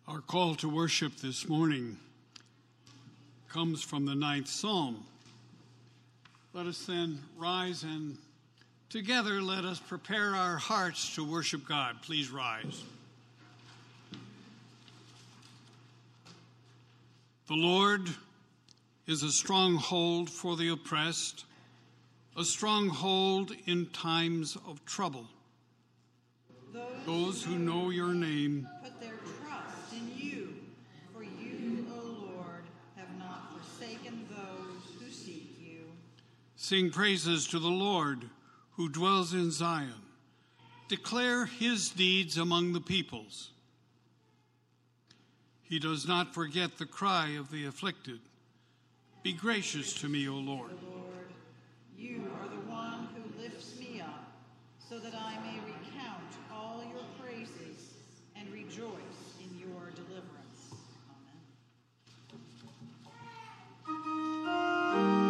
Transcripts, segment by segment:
Our call to worship this morning comes from the 9th Psalm. Let us then rise and together let us prepare our hearts to worship God. Please rise. The Lord is a stronghold for the oppressed, a stronghold in times of trouble. Those who know your name put their trust in you, for you, O Lord, have not forsaken those who seek you. Sing praises to the Lord who dwells in Zion. Declare his deeds among the peoples. He does not forget the cry of the afflicted. Be gracious to me, O Lord. Lord, you are the one who lifts me up, so that I may recount all your praises and rejoice in your deliverance. Amen.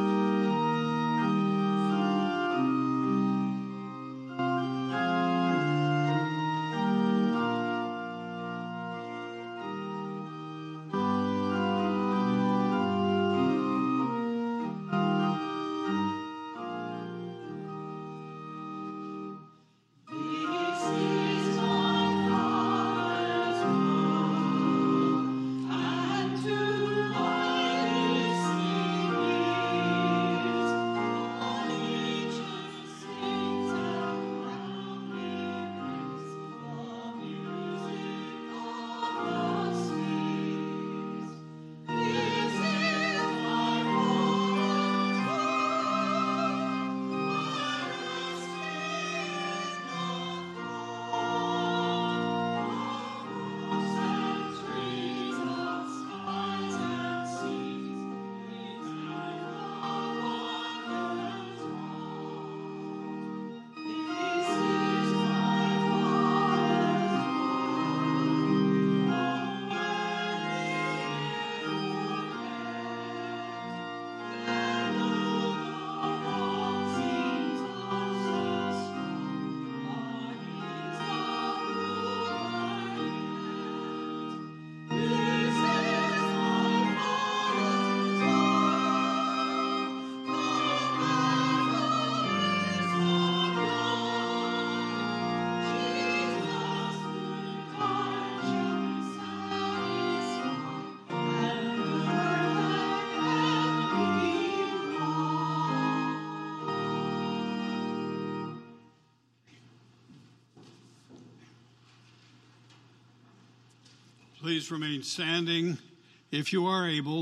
Please remain standing, if you are able,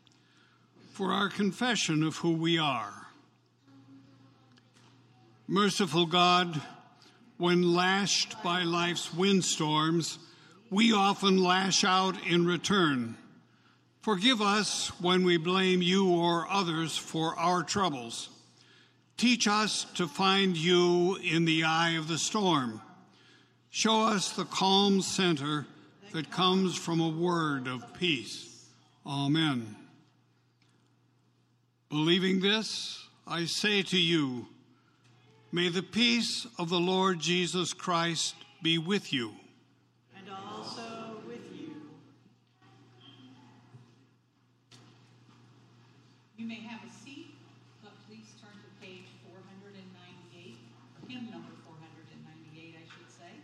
for our confession of who we are. Merciful God, when lashed by life's windstorms, we often lash out in return. Forgive us when we blame you or others for our troubles. Teach us to find you in the eye of the storm. Show us the calm center that comes from a word of peace. Amen. Believing this, I say to you, may the peace of the Lord Jesus Christ be with you. And also with you. You may have a seat, but please turn to page 498, hymn number 498, I should say.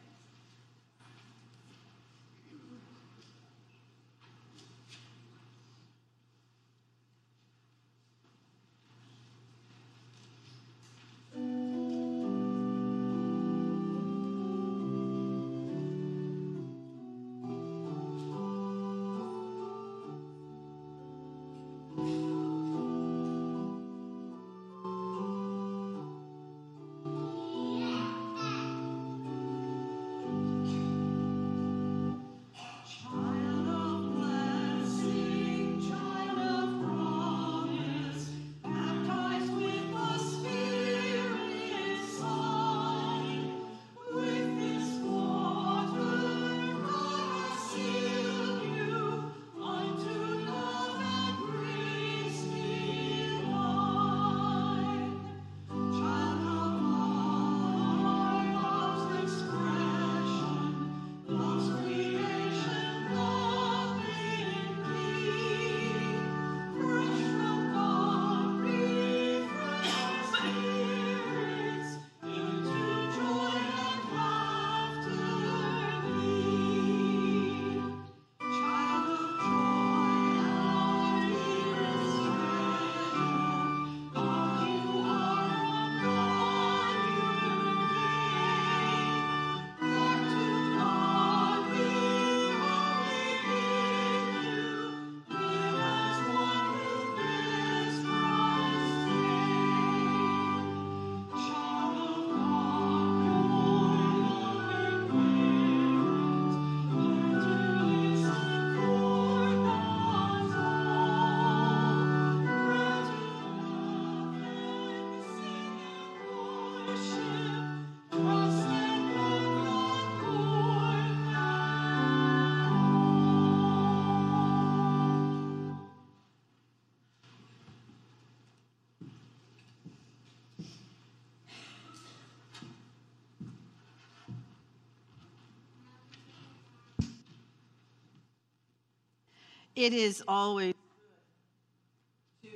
It is always good to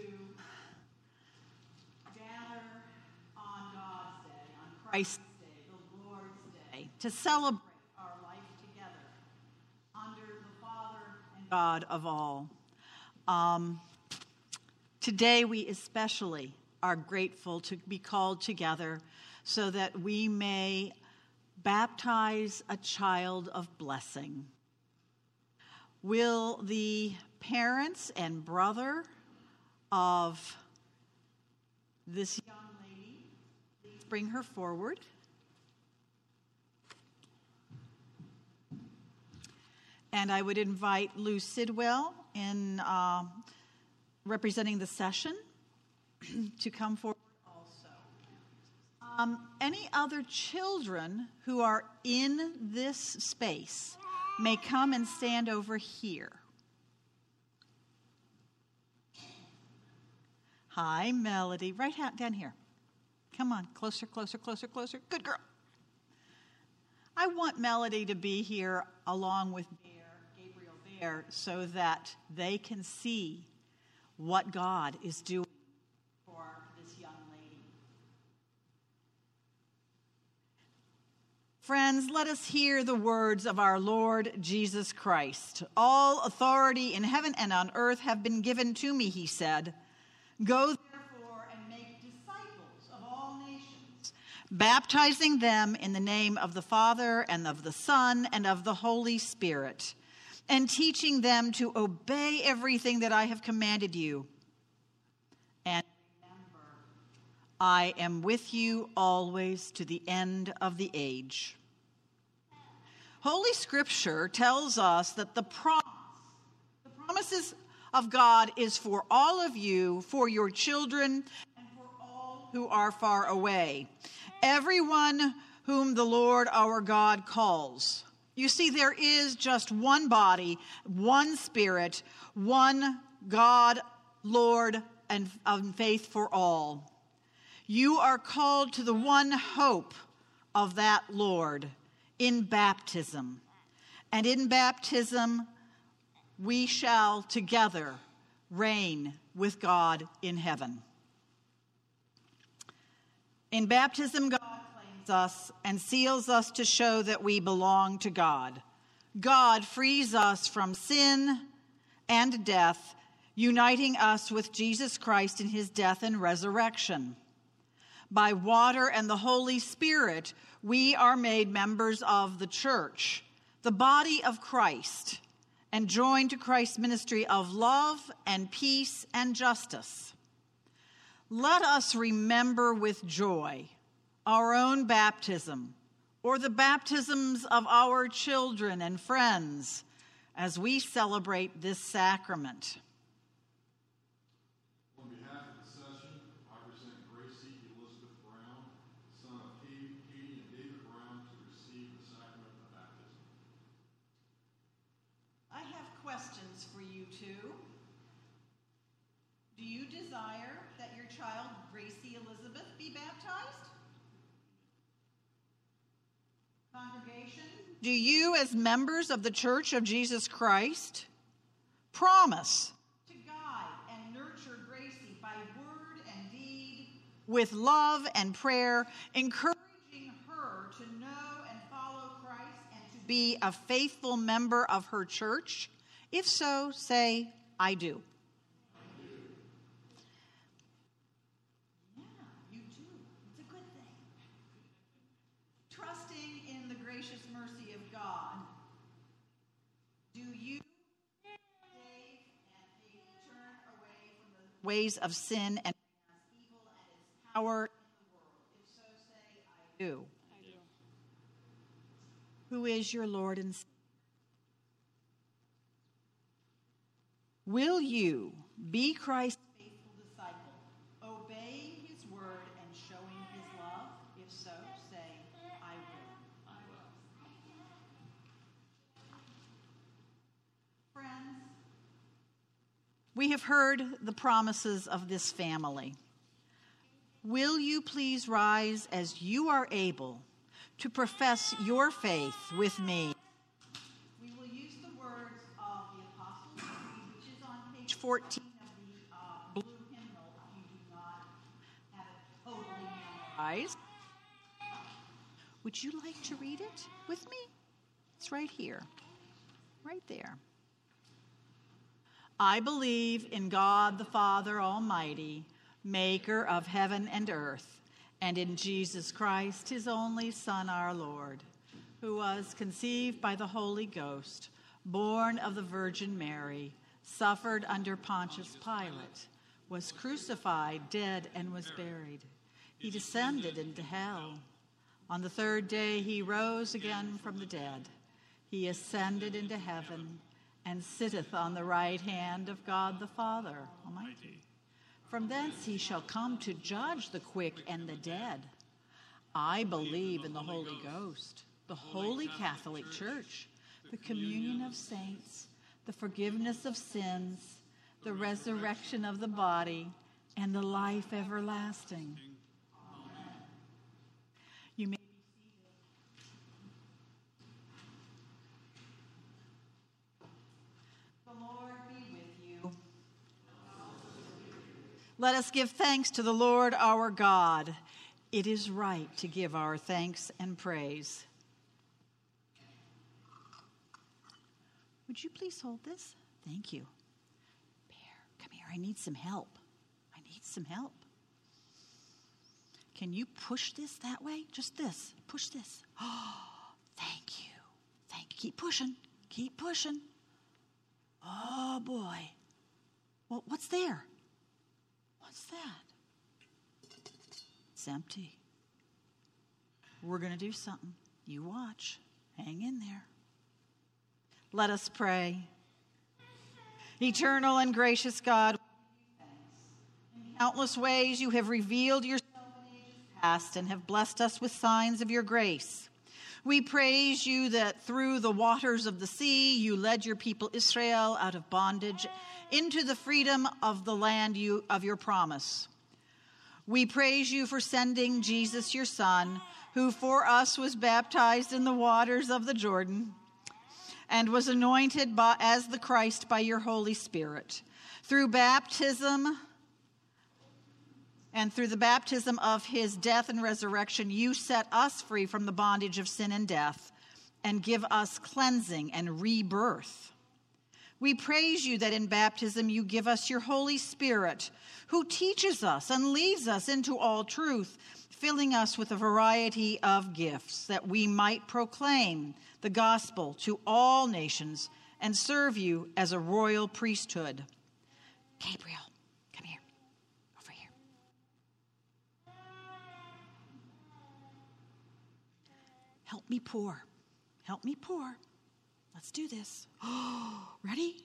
gather on God's day, on Christ's day, the Lord's day, to celebrate our life together under the Father and God of all. Today we especially are grateful to be called together so that we may baptize a child of blessing. Will the parents and brother of this young lady please bring her forward? And I would invite Lou Sidwell, in representing the session, to come forward also. Any other children who are in this space may come and stand over here. Hi, Melody. Right down here. Come on, closer, closer, closer, closer. Good girl. I want Melody to be here along with Gabriel Bear, so that they can see what God is doing for this young lady. Friends, let us hear the words of our Lord Jesus Christ. All authority in heaven and on earth have been given to me, he said. Go therefore and make disciples of all nations, baptizing them in the name of the Father and of the Son and of the Holy Spirit, and teaching them to obey everything that I have commanded you. And remember, I am with you always to the end of the age. Holy Scripture tells us that the promises of God is for all of you, for your children, and for all who are far away. Everyone whom the Lord our God calls. You see, there is just one body, one Spirit, one God, Lord, and faith for all. You are called to the one hope of that Lord in baptism. And in baptism, we shall together reign with God in heaven. In baptism, God claims us and seals us to show that we belong to God. God frees us from sin and death, uniting us with Jesus Christ in his death and resurrection. By water and the Holy Spirit, we are made members of the church, the body of Christ, and joined to Christ's ministry of love and peace and justice. Let us remember with joy our own baptism, or the baptisms of our children and friends, as we celebrate this sacrament. On behalf of the session, I present Gracie Elizabeth Brown, son of Katie and David Brown, to receive the sacrament of baptism. I have questions for you two. Do you desire that your child, Gracie Elizabeth, be baptized? Congregation, do you, as members of the Church of Jesus Christ, promise to guide and nurture Gracie by word and deed, with love and prayer, encouraging her to know and follow Christ and to be a faithful member of her church? If so, say, I do. Yeah, you do. It's a good thing. Trusting in the gracious mercy of God, do you turn away from the ways of sin and evil and its power in the world? If so, say, I do. I do. Who is your Lord and Savior? Will you be Christ's faithful disciple, obeying his word and showing his love? If so, say, I will. I will. Friends, we have heard the promises of this family. Will you please rise as you are able to profess your faith with me? We will use the words of the Apostles' Creed, 14 of the blue hymnal if you do not have it totally memorized. Would you like to read it with me? It's right here, right there. I believe in God the Father Almighty, maker of heaven and earth, and in Jesus Christ, his only Son, our Lord, who was conceived by the Holy Ghost, born of the Virgin Mary, suffered under Pontius Pilate, was crucified, dead, and was buried. He descended into hell. On the third day he rose again from the dead. He ascended into heaven and sitteth on the right hand of God the Father Almighty. From thence he shall come to judge the quick and the dead. I believe in the Holy Ghost, the Holy Catholic Church, the communion of saints, the forgiveness of sins, the resurrection of the body, and the life everlasting. Amen. You may Let us give thanks to the Lord our God. It is right to give our thanks and praise. Would you please hold this? Thank you. Bear, come here. I need some help. Can you push this that way? Just this. Push this. Oh, thank you. Keep pushing. Oh, boy. Well, what's there? What's that? It's empty. We're going to do something. You watch. Hang in there. Let us pray. Eternal and gracious God, in countless ways you have revealed yourself in ages past and have blessed us with signs of your grace. We praise you that through the waters of the sea you led your people Israel out of bondage into the freedom of the land of your promise. We praise you for sending Jesus, your Son, who for us was baptized in the waters of the Jordan and was anointed as the Christ by your Holy Spirit. Through baptism and through the baptism of his death and resurrection, you set us free from the bondage of sin and death and give us cleansing and rebirth. We praise you that in baptism you give us your Holy Spirit, who teaches us and leads us into all truth, filling us with a variety of gifts, that we might proclaim the gospel to all nations and serve you as a royal priesthood. Gabriel, come here. Over here. Help me pour. Let's do this. Oh, ready?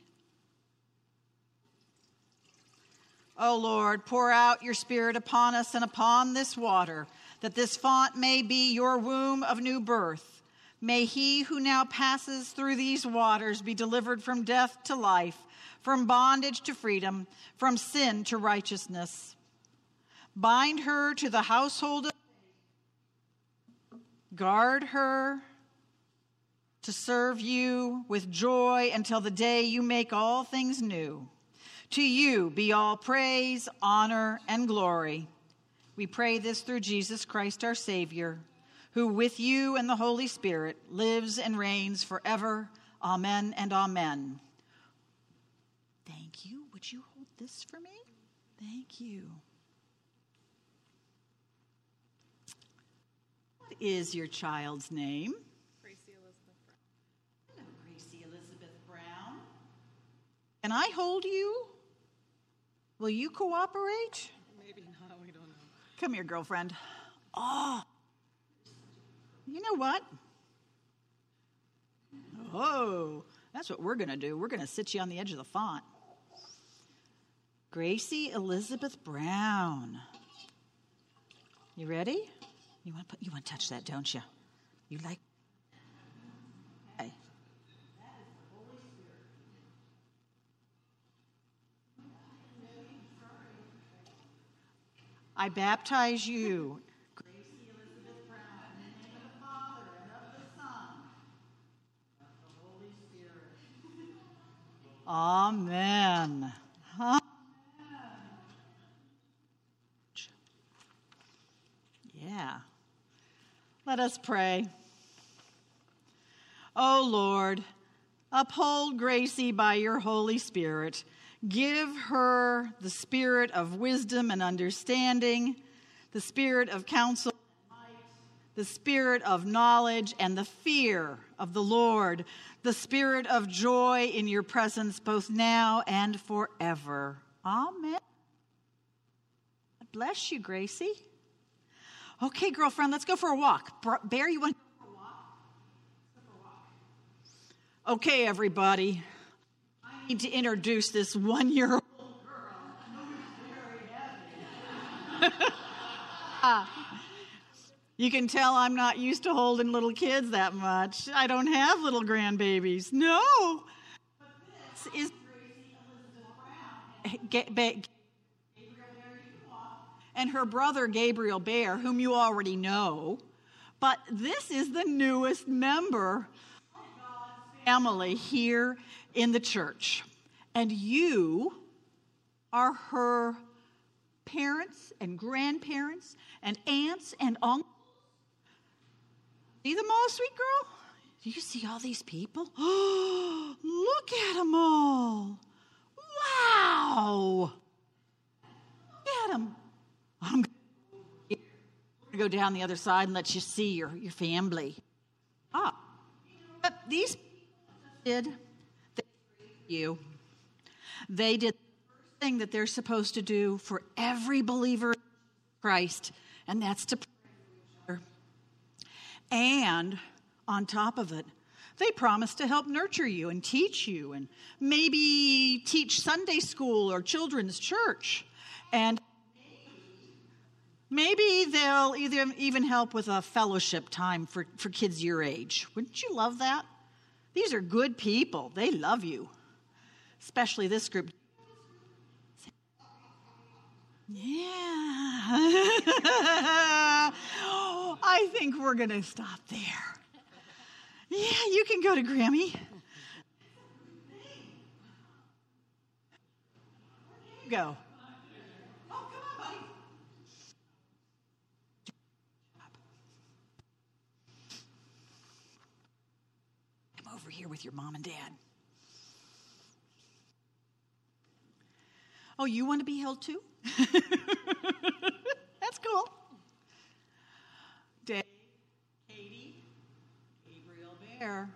O Lord, pour out your Spirit upon us and upon this water, that this font may be your womb of new birth. May he who now passes through these waters be delivered from death to life, from bondage to freedom, from sin to righteousness. Bind her to the household of faith. Guard her to serve you with joy until the day you make all things new. To you be all praise, honor, and glory. We pray this through Jesus Christ our Savior, who with you and the Holy Spirit lives and reigns forever. Amen and amen. Thank you. Would you hold this for me? Thank you. What is your child's name? Gracie Elizabeth Brown. Hello, Gracie Elizabeth Brown. Can I hold you? Will you cooperate? Maybe not, we don't know. Come here, girlfriend. Oh, you know what? Oh, that's what we're going to do. We're going to sit you on the edge of the font. Gracie Elizabeth Brown. You ready? You want to touch that, don't you? You like? Okay. I baptize you, Gracie Elizabeth Brown, in the name of the Father, and of the Son, and of the Holy Spirit. Amen. Let us pray. O Lord, uphold Gracie by your Holy Spirit. Give her the spirit of wisdom and understanding, the spirit of counsel, the spirit of knowledge, and the fear of the Lord, the spirit of joy in your presence both now and forever. Amen. God bless you, Gracie. Okay, girlfriend, let's go for a walk. Bear, you want to go for a walk? Let's go for a walk. Okay, everybody. I need to introduce this 1-year-old girl. Very heavy. You can tell I'm not used to holding little kids that much. I don't have little grandbabies. No. But this is Gracie Elizabeth Brown. And her brother Gabriel Bear, whom you already know. But this is the newest member of God's family here in the church. And you are her parents and grandparents and aunts and uncles. See them all, sweet girl? Do you see all these people? Oh, look at them all. Wow. Look at them. I'm going to go down the other side and let you see your family. But these people They did the first thing that they're supposed to do for every believer in Christ, and that's to pray for each other. And on top of it, they promised to help nurture you and teach you and maybe teach Sunday school or children's church. And maybe they'll even help with a fellowship time for kids your age. Wouldn't you love that? These are good people. They love you. Especially this group. Yeah. I think we're going to stop there. Yeah, you can go to Grammy. Go. Come over here with your mom and dad. Oh, you want to be held too? That's cool. Dave, Katie, Gabriel Bear.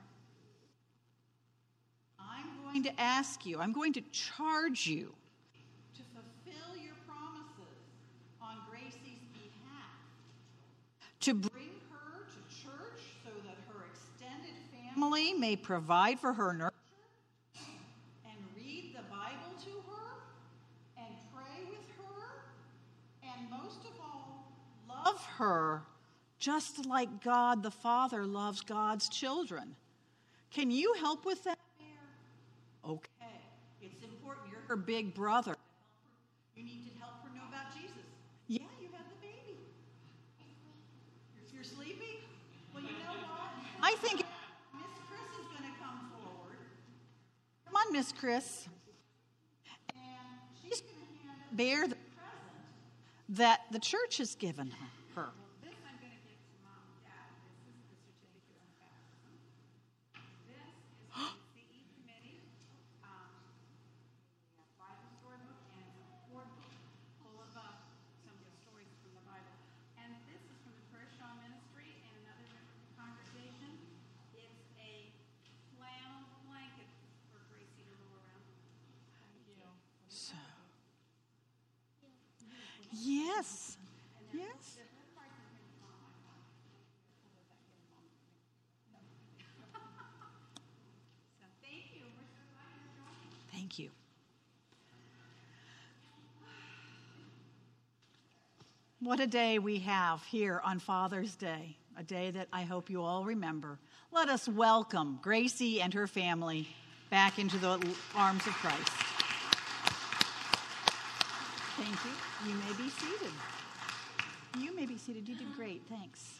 I'm going to charge you to fulfill your promises on Gracie's behalf, to bring her to church so that her extended family may provide for her nurture, and read the Bible to her, and pray with her, and most of all, love her just like God the Father loves God's children. Can you help with that, Bear? Okay. It's important. You're her big brother. You need to help her know about Jesus. Yeah, you have the baby. You're sleepy? Well, you know what? I think Miss Chris is going to come forward. Come on, Miss Chris. And she's going to hand Bear the present that the church has given her. This I'm going to give to Mom and Dad. This is the certificate of baptism. This is from the CE committee. We have Bible storybook and a board book full of some of the stories from the Bible. And this is from the Prayer Shaw Ministry and another member of the congregation. It's a flannel blanket for Gracie to roll around. Thank you. So, yes. Yes. So thank you. We're so glad you're joining. Thank you. What a day we have here on Father's Day, a day that I hope you all remember. Let us welcome Gracie and her family back into the arms of Christ. Thank you. You may be seated. You may be seated. You did great. Thanks.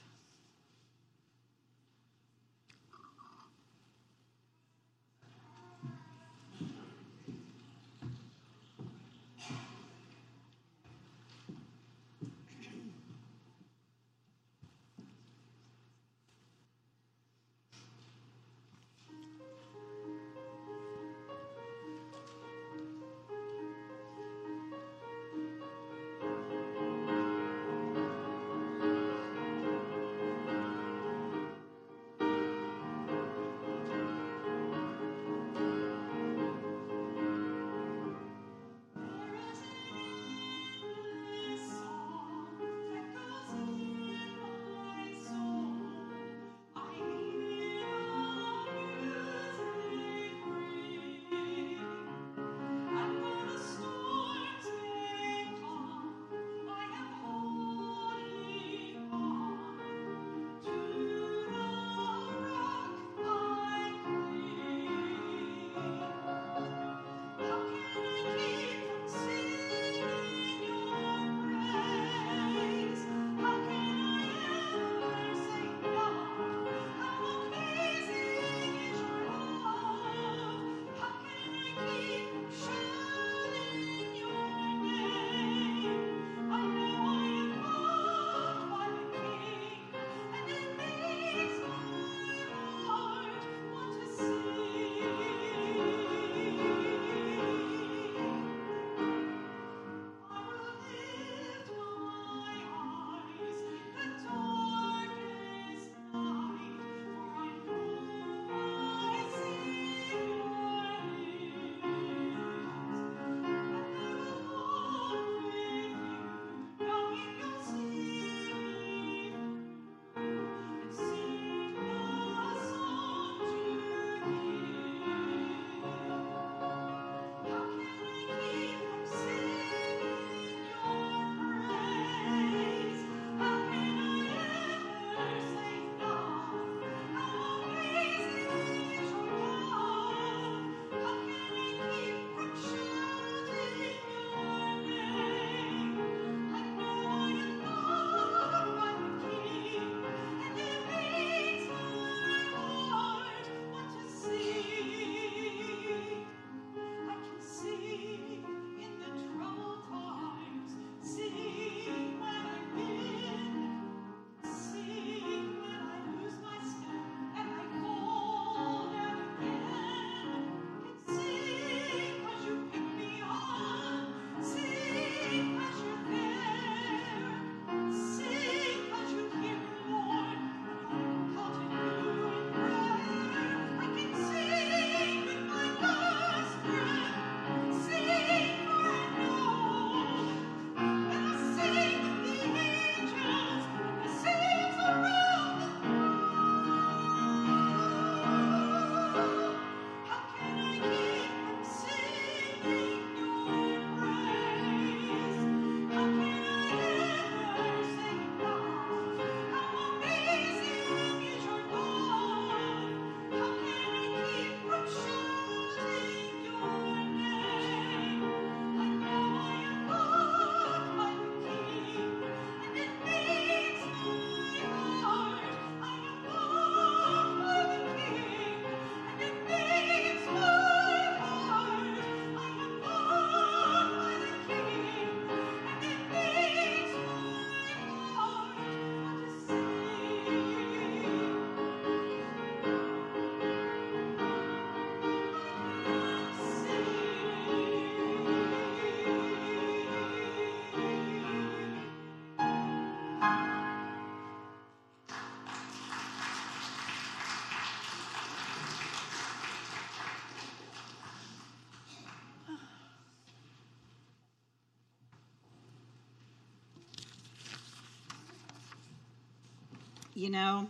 You know,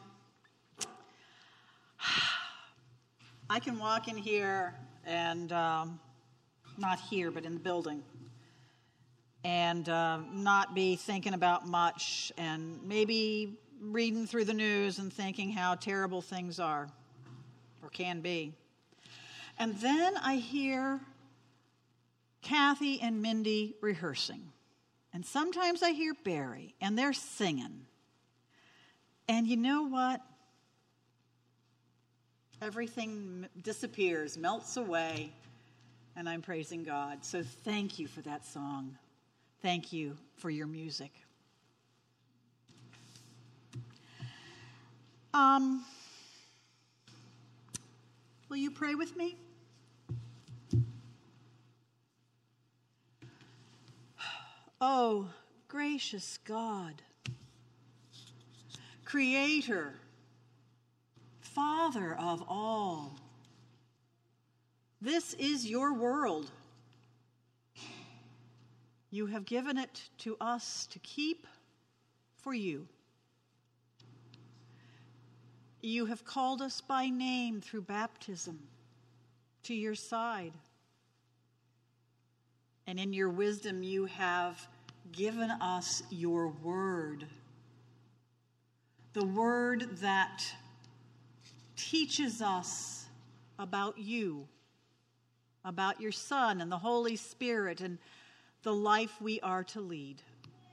I can walk in here and, not here, but in the building, and not be thinking about much, and maybe reading through the news and thinking how terrible things are, or can be. And then I hear Kathy and Mindy rehearsing. And sometimes I hear Barry, and they're singing. And you know what? Everything disappears, melts away, and I'm praising God. So thank you for that song. Thank you for your music. Will you pray with me? Oh, gracious God, Creator, Father of all, this is your world. You have given it to us to keep for you. You have called us by name through baptism to your side. And in your wisdom, you have given us your word. The word that teaches us about you, about your Son and the Holy Spirit and the life we are to lead.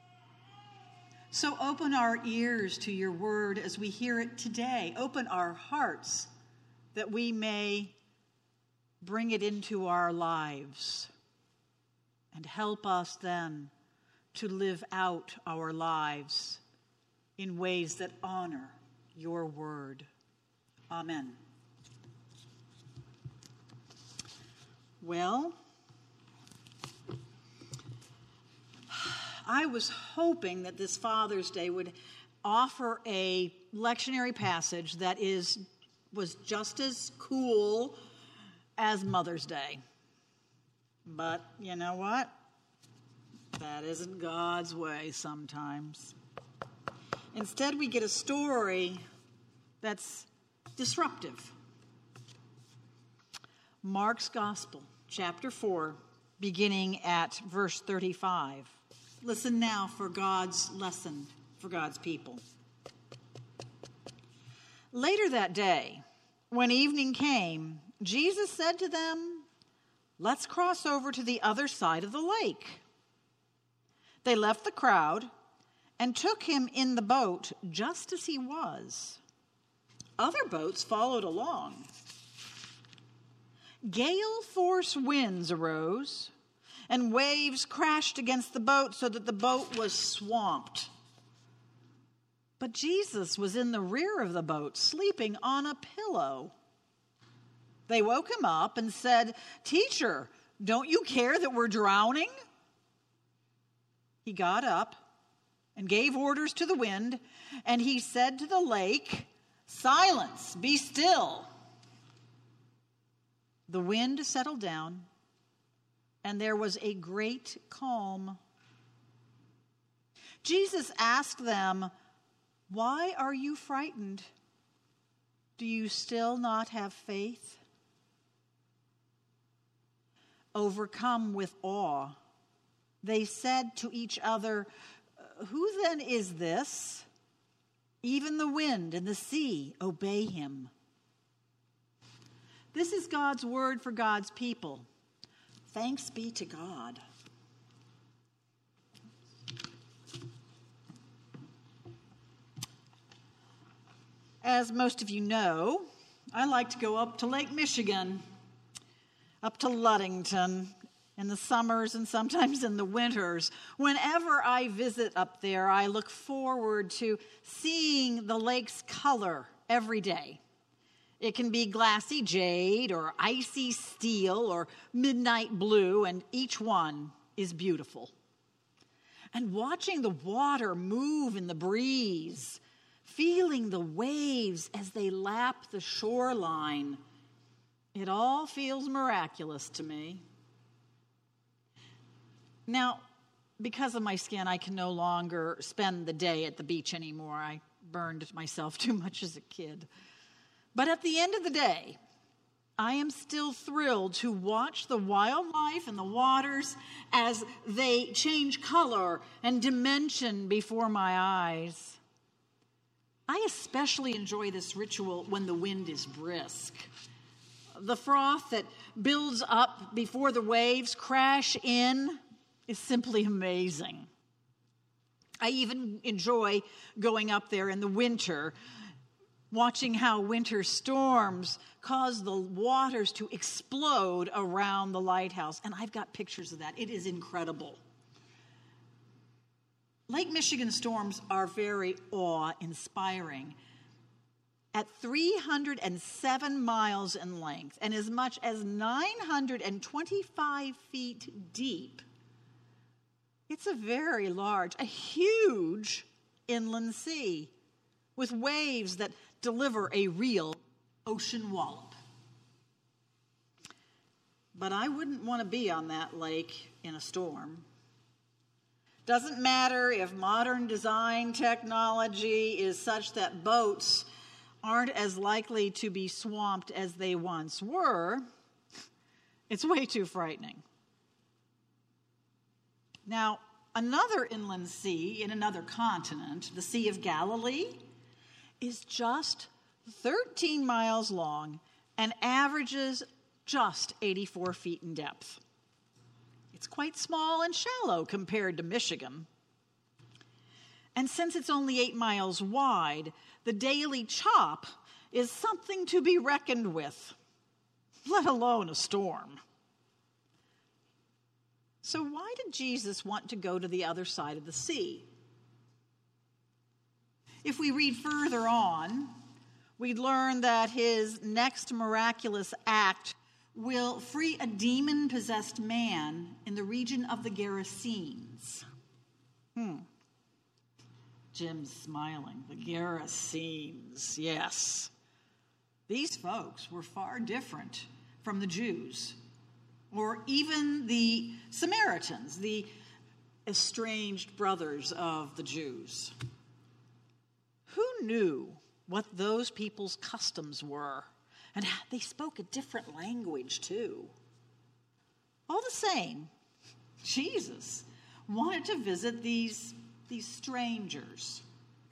So open our ears to your word as we hear it today. Open our hearts that we may bring it into our lives. And help us then to live out our lives in ways that honor your word. Amen. Well, I was hoping that this Father's Day would offer a lectionary passage that was just as cool as Mother's Day. But you know what? That isn't God's way sometimes. Instead, we get a story that's disruptive. Mark's Gospel, chapter 4, beginning at verse 35. Listen now for God's lesson for God's people. Later that day, when evening came, Jesus said to them, "Let's cross over to the other side of the lake." They left the crowd and took him in the boat just as he was. Other boats followed along. Gale-force winds arose, and waves crashed against the boat so that the boat was swamped. But Jesus was in the rear of the boat, sleeping on a pillow. They woke him up and said, "Teacher, don't you care that we're drowning?" He got up and gave orders to the wind, and he said to the lake, "Silence, be still." The wind settled down, and there was a great calm. Jesus asked them, "Why are you frightened? Do you still not have faith?" Overcome with awe, they said to each other, "Who then is this? Even the wind and the sea obey him." This is God's word for God's people. Thanks be to God. As most of you know, I like to go up to Lake Michigan, up to Ludington in the summers and sometimes in the winters. Whenever I visit up there, I look forward to seeing the lake's color every day. It can be glassy jade or icy steel or midnight blue, and each one is beautiful. And watching the water move in the breeze, feeling the waves as they lap the shoreline, it all feels miraculous to me. Now, because of my skin, I can no longer spend the day at the beach anymore. I burned myself too much as a kid. But at the end of the day, I am still thrilled to watch the wildlife and the waters as they change color and dimension before my eyes. I especially enjoy this ritual when the wind is brisk. The froth that builds up before the waves crash in is simply amazing. I even enjoy going up there in the winter, watching how winter storms cause the waters to explode around the lighthouse. And I've got pictures of that. It is incredible. Lake Michigan storms are very awe-inspiring. At 307 miles in length and as much as 925 feet deep, it's a very large, a huge inland sea with waves that deliver a real ocean wallop. But I wouldn't want to be on that lake in a storm. Doesn't matter if modern design technology is such that boats aren't as likely to be swamped as they once were. It's way too frightening. Now, another inland sea in another continent, the Sea of Galilee, is just 13 miles long and averages just 84 feet in depth. It's quite small and shallow compared to Michigan. And since it's only 8 miles wide, the daily chop is something to be reckoned with, let alone a storm. So why did Jesus want to go to the other side of the sea? If we read further on, we learn that his next miraculous act will free a demon-possessed man in the region of the Gerasenes. Jim's smiling. The Gerasenes, yes. These folks were far different from the Jews, or even the Samaritans, the estranged brothers of the Jews. Who knew what those people's customs were? And they spoke a different language, too. All the same, Jesus wanted to visit these strangers.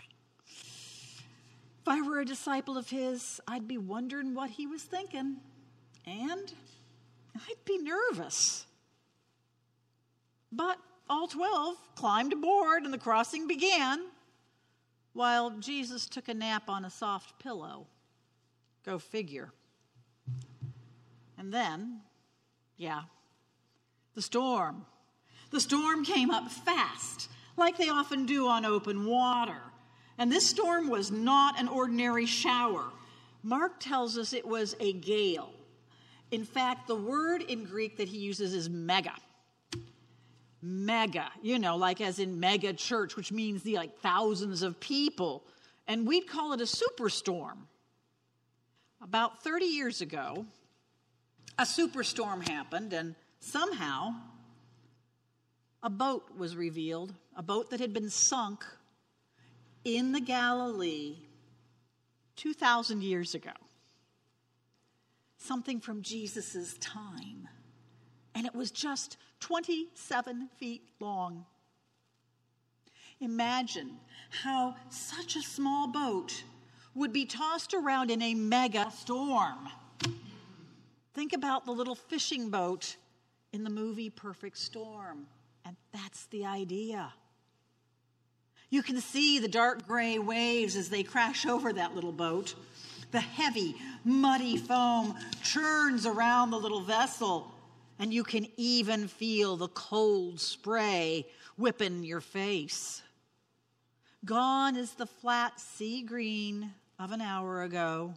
If I were a disciple of his, I'd be wondering what he was thinking. And I'd be nervous. But all 12 climbed aboard and the crossing began, while Jesus took a nap on a soft pillow. Go figure. And then, the storm. The storm came up fast, like they often do on open water. And this storm was not an ordinary shower. Mark tells us it was a gale. In fact, the word in Greek that he uses is mega. Mega, like as in mega church, which means thousands of people. And we'd call it a superstorm. About 30 years ago, a superstorm happened, and somehow a boat was revealed, a boat that had been sunk in the Galilee 2,000 years ago. Something from Jesus' time. And it was just 27 feet long. Imagine how such a small boat would be tossed around in a mega storm. Think about the little fishing boat in the movie Perfect Storm. And that's the idea. You can see the dark gray waves as they crash over that little boat. The heavy, muddy foam churns around the little vessel, and you can even feel the cold spray whipping your face. Gone is the flat sea green of an hour ago.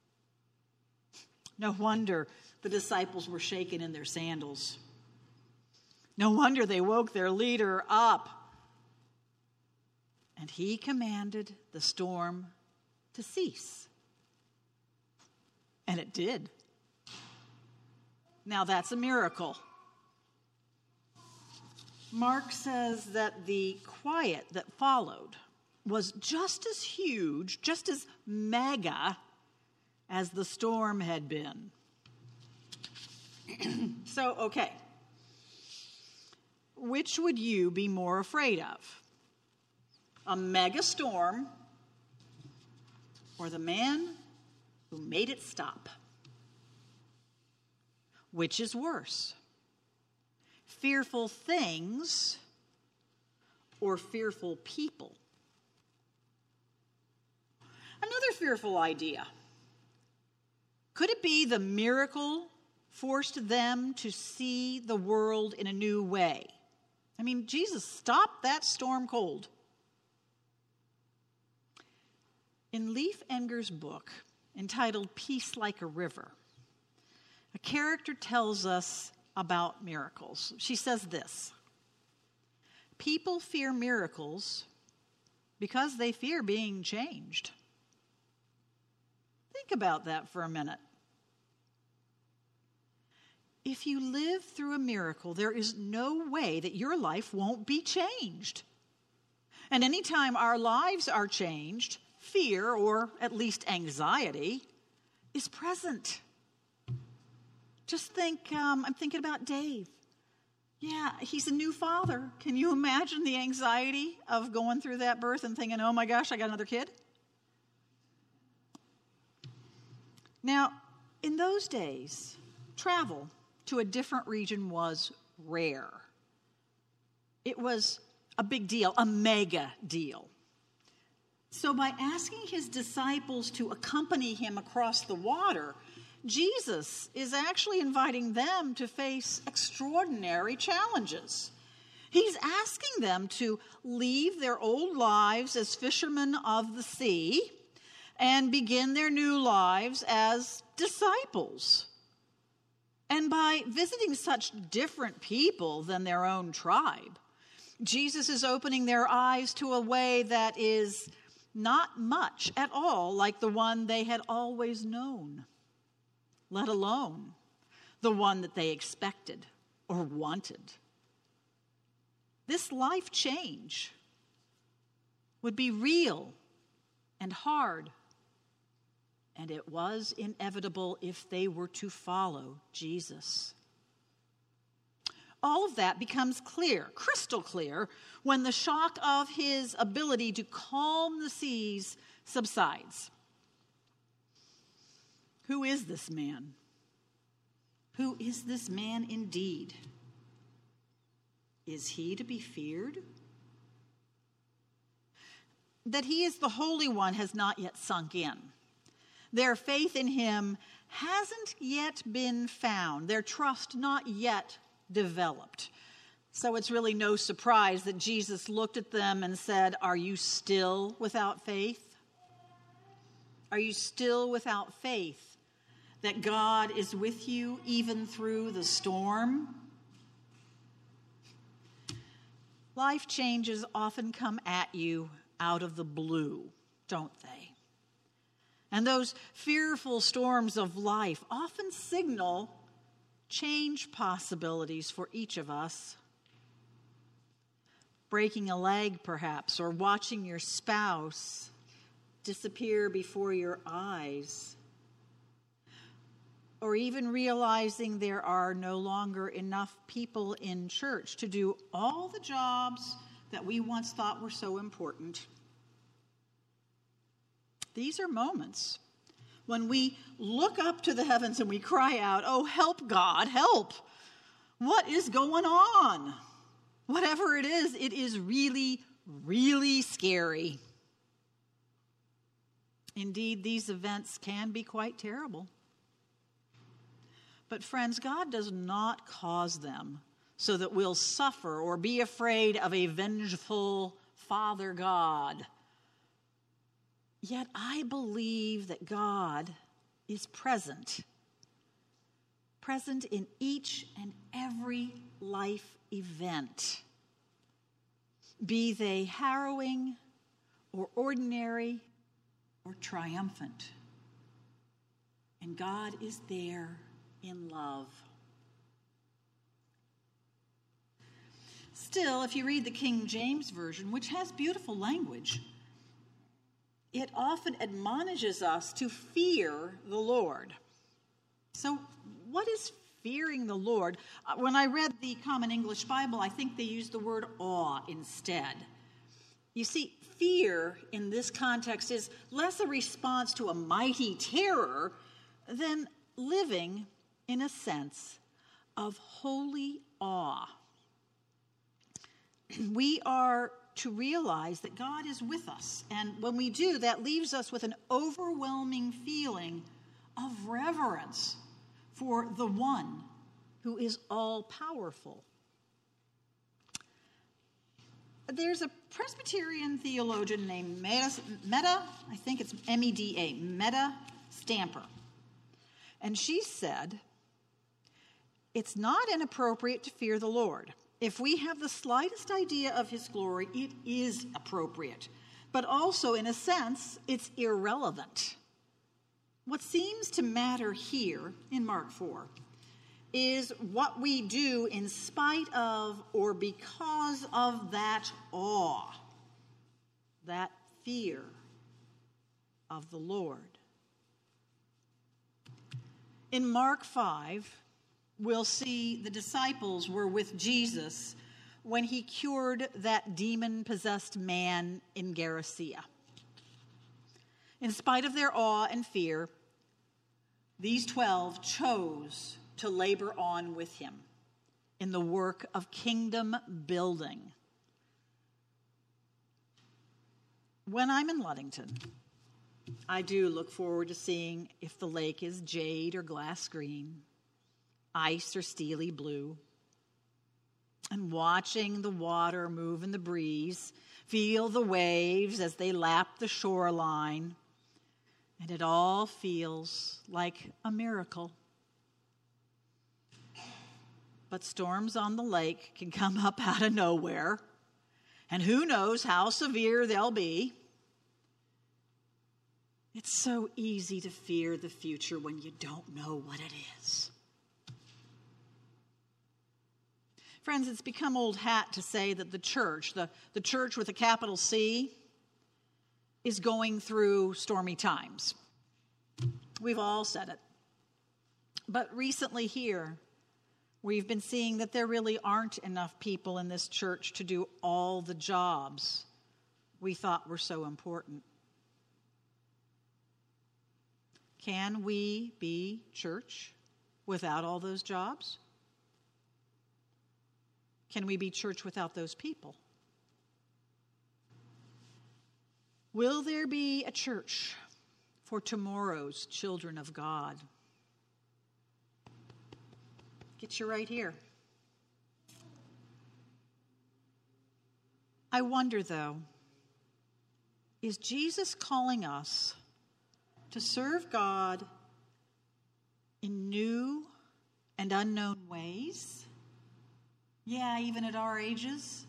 No wonder the disciples were shaken in their sandals. No wonder they woke their leader up. And he commanded the storm to cease. And it did. Now that's a miracle. Mark says that the quiet that followed was just as huge, just as mega as the storm had been. So, okay. Which would you be more afraid of? A mega storm or the man who made it stop? Which is worse? Fearful things or fearful people? Another fearful idea. Could it be the miracle forced them to see the world in a new way? I mean, Jesus stopped that storm cold. In Leif Enger's book, entitled Peace Like a River, a character tells us about miracles. She says this: people fear miracles because they fear being changed. Think about that for a minute. If you live through a miracle, there is no way that your life won't be changed. And anytime our lives are changed, fear, or at least anxiety, is present. Just think, I'm thinking about Dave. Yeah, he's a new father. Can you imagine the anxiety of going through that birth and thinking, oh my gosh, I got another kid? Now, in those days, travel to a different region was rare. It was a big deal, a mega deal. So by asking his disciples to accompany him across the water, Jesus is actually inviting them to face extraordinary challenges. He's asking them to leave their old lives as fishermen of the sea and begin their new lives as disciples. And by visiting such different people than their own tribe, Jesus is opening their eyes to a way that is not much at all like the one they had always known, let alone the one that they expected or wanted. This life change would be real and hard, and it was inevitable if they were to follow Jesus. All of that becomes clear, crystal clear, when the shock of his ability to calm the seas subsides. Who is this man? Who is this man indeed? Is he to be feared? That he is the Holy One has not yet sunk in. Their faith in him hasn't yet been found. Their trust not yet developed. So it's really no surprise that Jesus looked at them and said, "Are you still without faith? Are you still without faith that God is with you even through the storm?" Life changes often come at you out of the blue, don't they? And those fearful storms of life often signal change possibilities for each of us. Breaking a leg, perhaps, or watching your spouse disappear before your eyes. Or even realizing there are no longer enough people in church to do all the jobs that we once thought were so important. These are moments when we look up to the heavens and we cry out, "Oh, help, God, help! What is going on?" Whatever it is really, really scary. Indeed, these events can be quite terrible. But friends, God does not cause them so that we'll suffer or be afraid of a vengeful Father God. Yet I believe that God is present in each and every life event, be they harrowing or ordinary or triumphant. And God is there in love. Still, if you read the King James Version, which has beautiful language, it often admonishes us to fear the Lord. So, what is fearing the Lord? When I read the Common English Bible, I think they used the word awe instead. You see, fear in this context is less a response to a mighty terror than living in a sense of holy awe. We are to realize that God is with us, and when we do, that leaves us with an overwhelming feeling of reverence for the one who is all-powerful. There's a Presbyterian theologian named Metta, I think it's M-E-D-A, Metta Stamper. And she said, "It's not inappropriate to fear the Lord. If we have the slightest idea of his glory, it is appropriate. But also, in a sense, it's irrelevant. What seems to matter here in Mark 4 is what we do in spite of or because of that awe, that fear of the Lord." In Mark 5, we'll see the disciples were with Jesus when he cured that demon-possessed man in Gerasea. In spite of their awe and fear, these 12 chose to labor on with him in the work of kingdom building. When I'm in Ludington, I do look forward to seeing if the lake is jade or glass green, ice or steely blue, and watching the water move in the breeze, feel the waves as they lap the shoreline, and it all feels like a miracle. But storms on the lake can come up out of nowhere, and who knows how severe they'll be. It's so easy to fear the future when you don't know what it is. Friends, it's become old hat to say that the church with a capital C, is going through stormy times. We've all said it. But recently here, we've been seeing that there really aren't enough people in this church to do all the jobs we thought were so important. Can we be church without all those jobs? Can we be church without those people? Will there be a church for tomorrow's children of God? Get you right here. I wonder, though, is Jesus calling us to serve God in new and unknown ways? Yeah, even at our ages.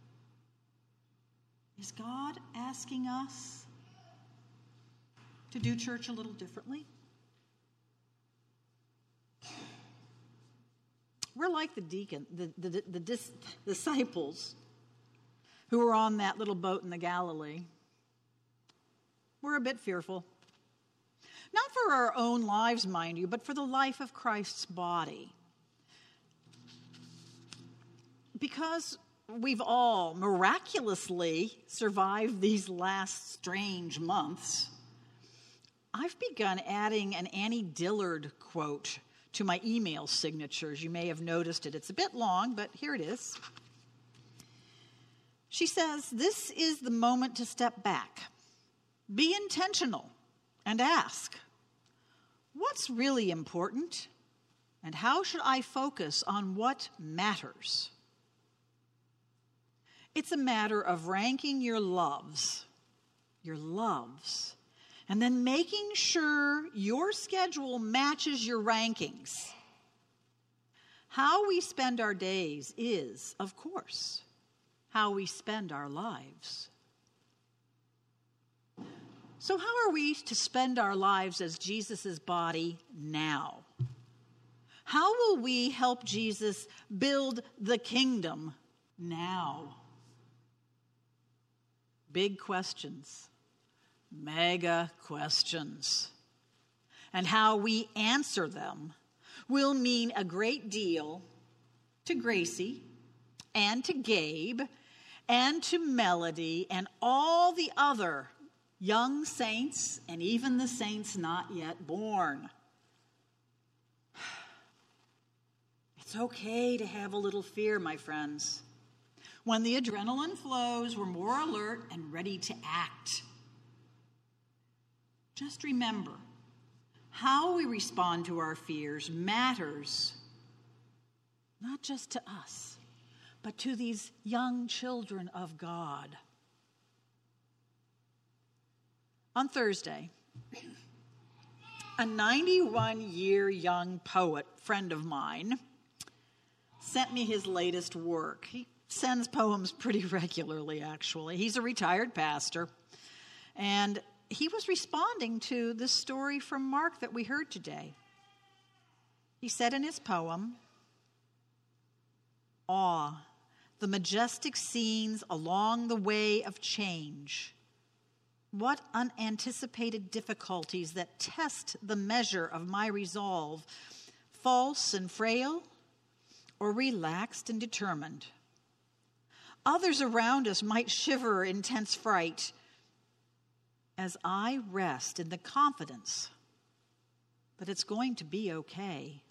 Is God asking us to do church a little differently? We're like the disciples who were on that little boat in the Galilee. We're a bit fearful. Not for our own lives, mind you, but for the life of Christ's body. Because we've all miraculously survived these last strange months, I've begun adding an Annie Dillard quote to my email signatures. You may have noticed it. It's a bit long, but here it is. She says, "This is the moment to step back. Be intentional and ask, what's really important? And how should I focus on what matters?" It's a matter of ranking your loves, and then making sure your schedule matches your rankings. How we spend our days is, of course, how we spend our lives. So how are we to spend our lives as Jesus' body now? How will we help Jesus build the kingdom now? Big questions mega questions. And how we answer them will mean a great deal to Gracie and to Gabe and to Melody and all the other young saints and even the saints not yet born. It's okay to have a little fear, my friends. When the adrenaline flows, we're more alert and ready to act. Just remember, how we respond to our fears matters not just to us, but to these young children of God. On Thursday, a 91-year young poet friend of mine sent me his latest work. He sends poems pretty regularly, actually. He's a retired pastor, and he was responding to this story from Mark that we heard today. He said in his poem, "Awe, the majestic scenes along the way of change. What unanticipated difficulties that test the measure of my resolve, false and frail, or relaxed and determined. Others around us might shiver in tense fright, as I rest in the confidence that it's going to be okay."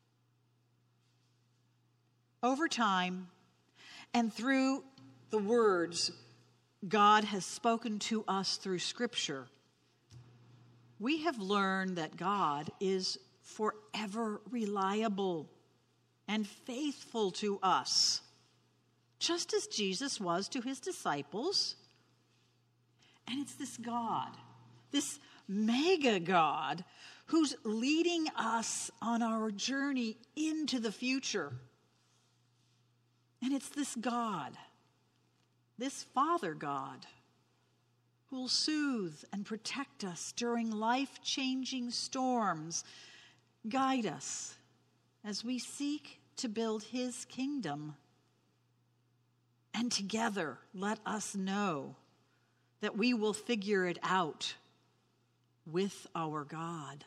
Over time, and through the words God has spoken to us through Scripture, we have learned that God is forever reliable and faithful to us, just as Jesus was to his disciples. And it's this God, this mega God, who's leading us on our journey into the future. And it's this God, this Father God, who will soothe and protect us during life-changing storms, guide us as we seek to build his kingdom. And together, let us know that we will figure it out with our God.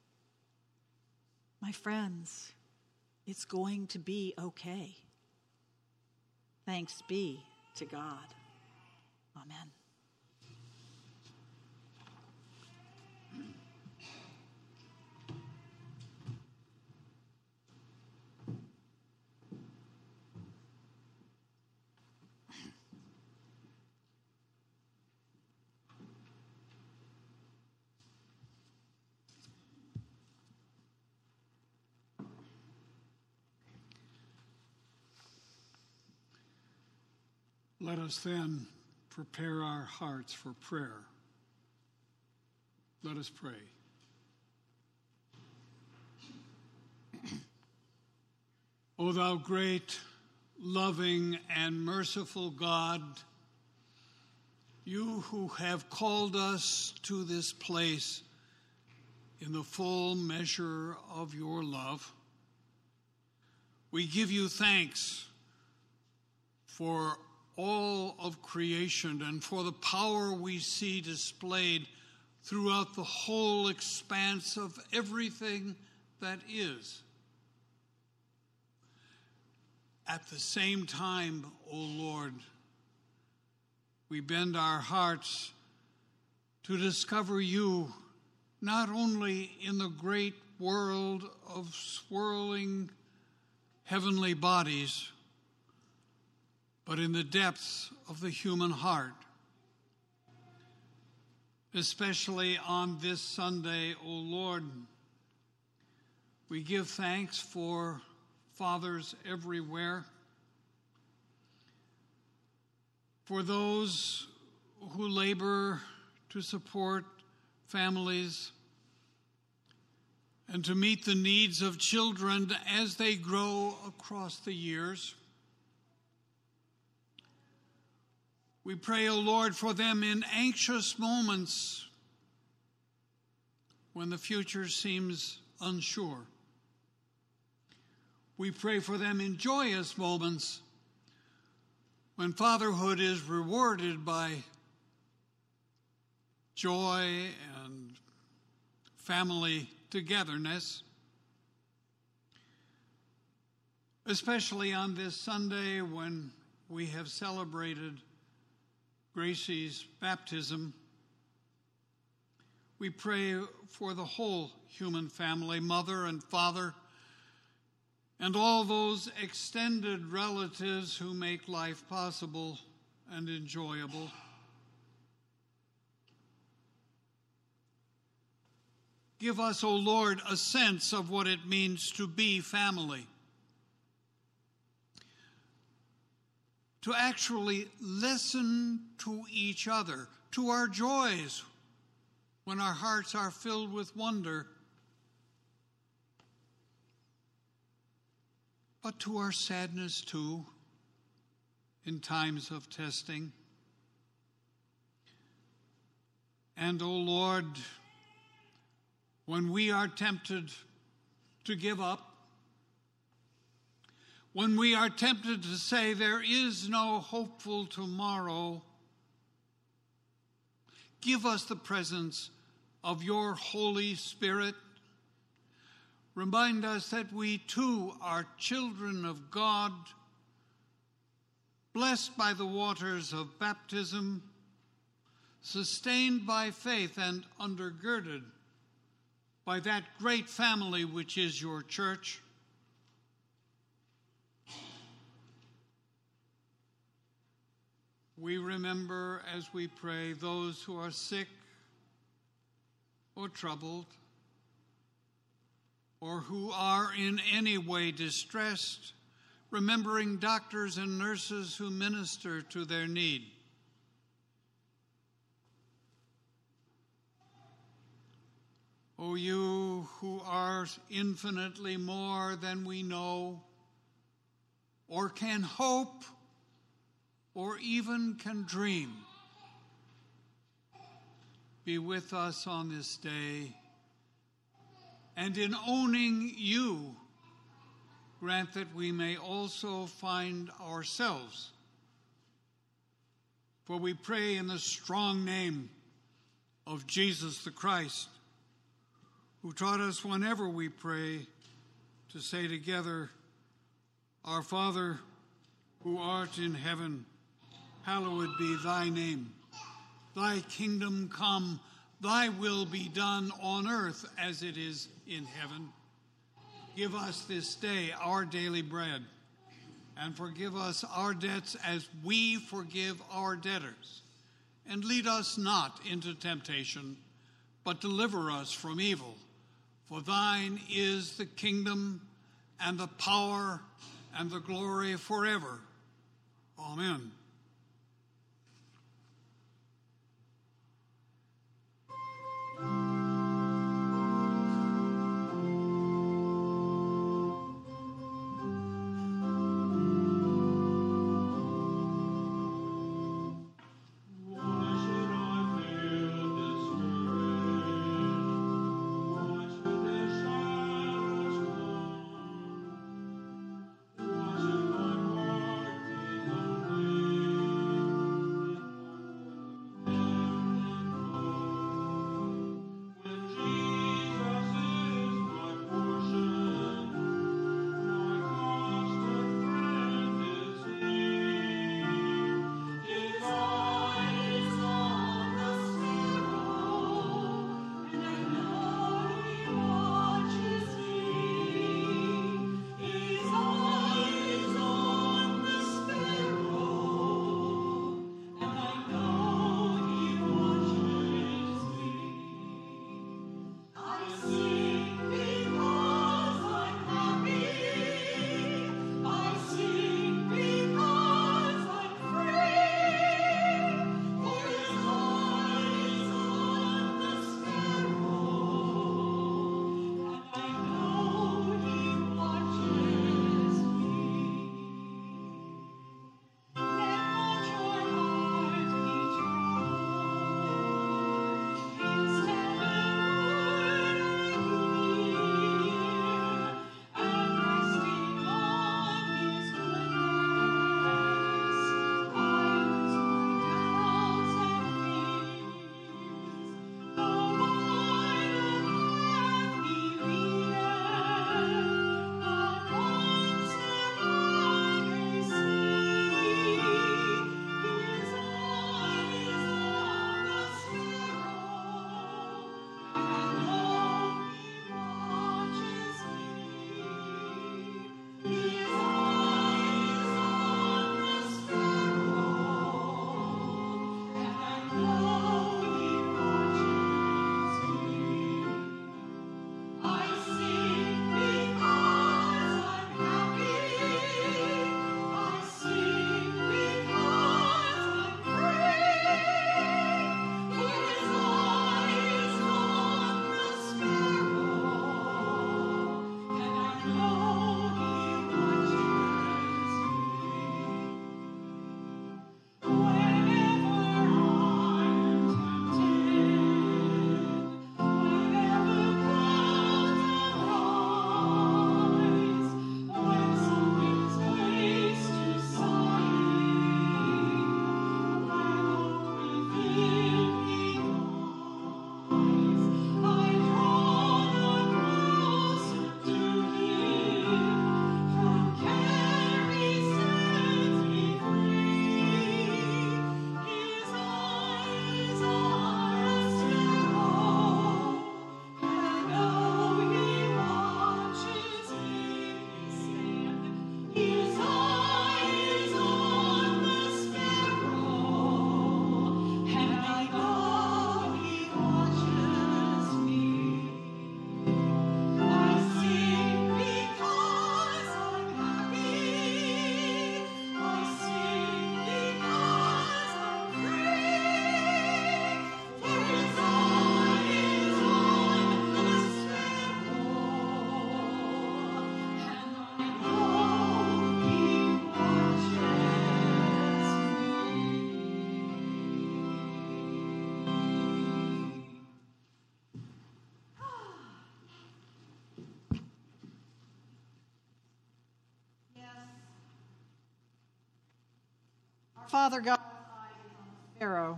My friends, it's going to be okay. Thanks be to God. Amen. Let us then prepare our hearts for prayer. Let us pray. O thou great, loving, and merciful God, you who have called us to this place in the full measure of your love, we give you thanks for all of creation and for the power we see displayed throughout the whole expanse of everything that is. At the same time, O Lord, we bend our hearts to discover you not only in the great world of swirling heavenly bodies, but in the depths of the human heart. Especially on this Sunday, O Lord, we give thanks for fathers everywhere, for those who labor to support families and to meet the needs of children as they grow across the years. We pray, O Lord, for them in anxious moments when the future seems unsure. We pray for them in joyous moments when fatherhood is rewarded by joy and family togetherness, especially on this Sunday when we have celebrated Gracie's baptism. We pray for the whole human family, mother and father, and all those extended relatives who make life possible and enjoyable. Give us, O Lord, a sense of what it means to be family, to actually listen to each other, to our joys when our hearts are filled with wonder, but to our sadness too in times of testing. And, O Lord, when we are tempted to give up, when we are tempted to say there is no hopeful tomorrow, give us the presence of your Holy Spirit. Remind us that we too are children of God, blessed by the waters of baptism, sustained by faith and undergirded by that great family which is your church. We remember as we pray those who are sick or troubled, or who are in any way distressed, remembering doctors and nurses who minister to their need. O you who are infinitely more than we know, or can hope, or even can dream, be with us on this day, and in owning you, grant that we may also find ourselves. For we pray in the strong name of Jesus the Christ, who taught us whenever we pray to say together, Our Father, who art in heaven, hallowed be thy name. Thy kingdom come, thy will be done on earth as it is in heaven. Give us this day our daily bread, and forgive us our debts as we forgive our debtors. And lead us not into temptation, but deliver us from evil. For thine is the kingdom and the power and the glory forever. Amen. Thank you. Father God's eye is on the sparrow.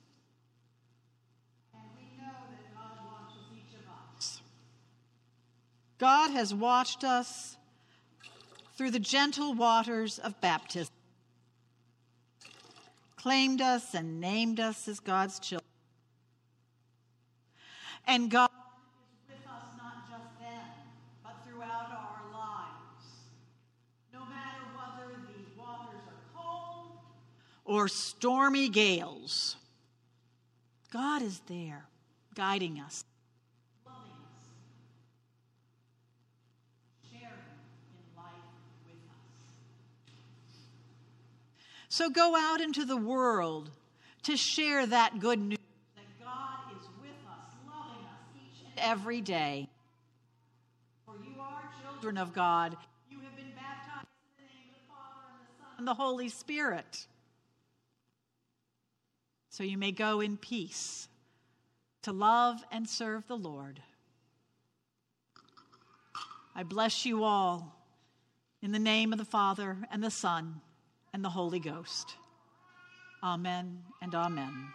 And we know that God watches each of us. God has watched us through the gentle waters of baptism, claimed us and named us as God's children. And God is with us not just then, but throughout our lives. No matter whether the waters are cold or stormy gales, God is there, guiding us, loving us, sharing in life with us. So go out into the world to share that good news that God is with us, loving us each and every day. For you are children of God. You have been baptized in the name of the Father and the Son and the Holy Spirit. So you may go in peace to love and serve the Lord. I bless you all in the name of the Father and the Son and the Holy Ghost. Amen and amen.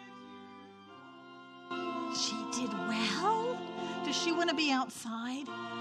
She did well. Does she want to be outside?